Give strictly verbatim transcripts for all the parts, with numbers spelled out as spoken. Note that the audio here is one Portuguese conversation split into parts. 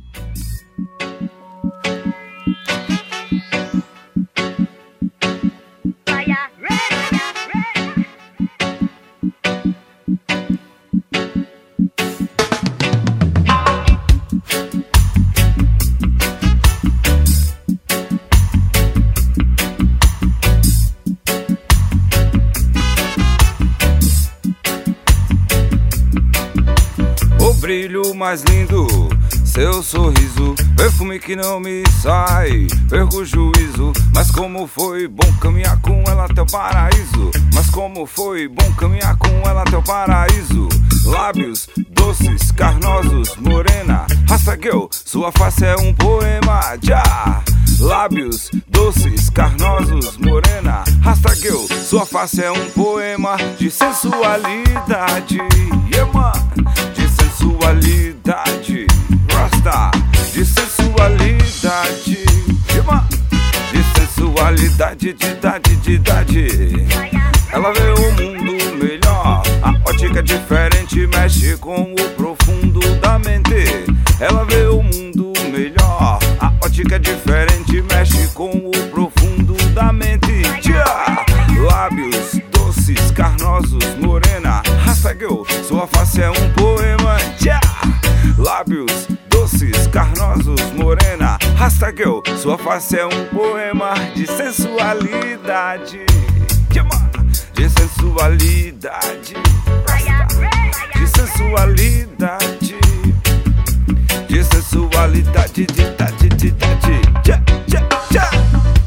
Brilho mais lindo, seu sorriso, perfume que não me sai, perco o juízo. Mas como foi bom caminhar com ela até o paraíso. Mas como foi bom caminhar com ela até o paraíso. Lábios doces, carnosos, morena, Rasta Girl, sua face é um poema. Já! Lábios doces, carnosos, morena, Rasta Girl, sua face é um poema de sensualidade. Yeah, man. De sensualidade, Rasta, de sensualidade, de sensualidade, de idade, de idade. Ela vê o mundo melhor, a ótica diferente mexe com o profundo da mente. Ela vê o mundo melhor, a ótica diferente mexe com o profundo da mente. Yeah! Lábios doces, carnosos, morena, Rasta Girl, sua face é um poema. Yeah! Lábios doces, carnosos, morena, Rasta Girl, sua face é um poema de sensualidade. Yeah! De sensualidade, Rasta. De sensualidade, de sensualidade, de idade, de idade. Yeah, yeah, yeah.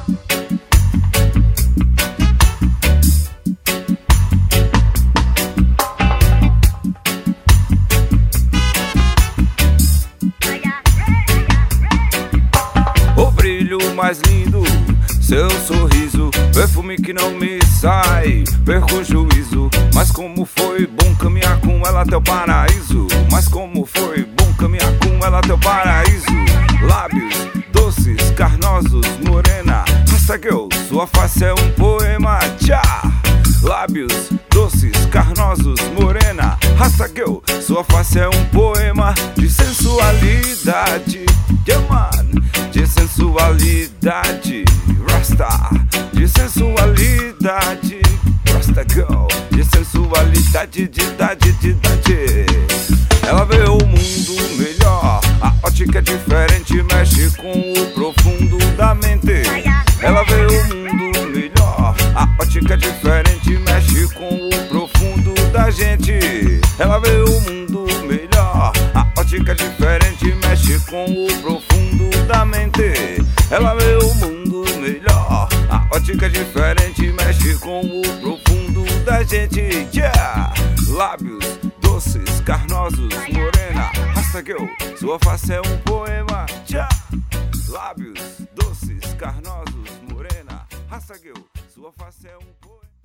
O brilho mais lindo, seu sorriso, perfume que não me sai, perco o juízo. Mas como foi bom caminhar com ela até o paraíso. Mas como foi bom caminhar com ela até o paraíso. Lábios doces, carnosos, morena, Rasta Girl, sua face é um poema. Já! Lábios doces, carnosos, morena, Rasta Girl, sua face é um poema de sensualidade. Yeah, man. De sensualidade, Rasta. De sensualidade, Rasta Girl. De sensualidade, de idade, de idade. Ela vê o mundo melhor, a ótica é diferente mexe com o profundo da mente. Ela vê o mundo melhor, a ótica é diferente mexe com o profundo da gente. Ela vê o mundo melhor, a ótica é diferente mexe com o profundo da mente. Ela vê o mundo melhor, a ótica é diferente mexe com o profundo da gente. Yeah! Lábios doces, carnosos, morena, Rasta Girl, sua face é um poema. Yeah! Lábios doces, carnosos, morena, Rasta Girl, sua face é um poema.